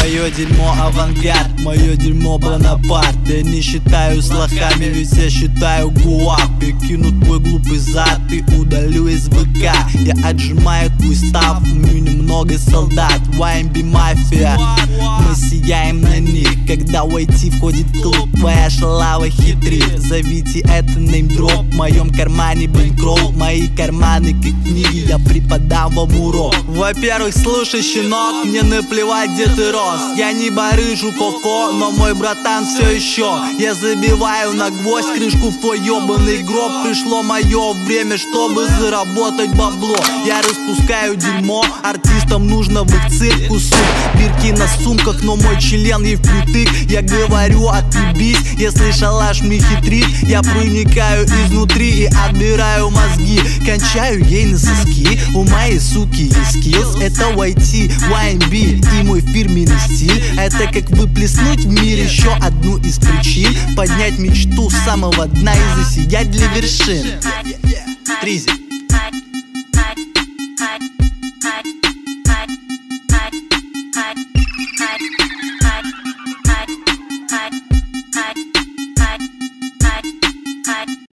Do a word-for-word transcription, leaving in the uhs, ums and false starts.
Твое дерьмо авангард, мое дерьмо Бонапарт. Я не считаю с лохами, ведь я считаю гуап. Я кину твой глупый зад и удалю из ВК. Я отжимаю твой став, у меня немного солдат. вай эм би мафия, мы сияем на них. Когда в ай ти входит в клуб, твоя шалава хитрит. Зовите это неймдроп, в моем кармане бэнкролл. Мои карманы как книги, я преподам вам урок. Во-первых, слушай, щенок, мне наплевать, где ты рос. Я не барыжу коко, но мой братан все еще. Я забиваю на гвоздь крышку в твой ебаный гроб. Пришло мое время, чтобы заработать бабло. Я распускаю дерьмо, артистам нужно в их цирк усук. Бирки на сумках, но мой член ей впритык. Я говорю, отъебись, если шалаш мне хитрит. Я проникаю изнутри и отбираю мозги. Кончаю ей на соски, у моей суки есть скиллс. Это вай ти, вай эм би и мой фирменный стиль. Это как выплеснуть в мир еще одну из причин. Поднять мечту с самого дна и засиять для вершин. Тризи. Hi.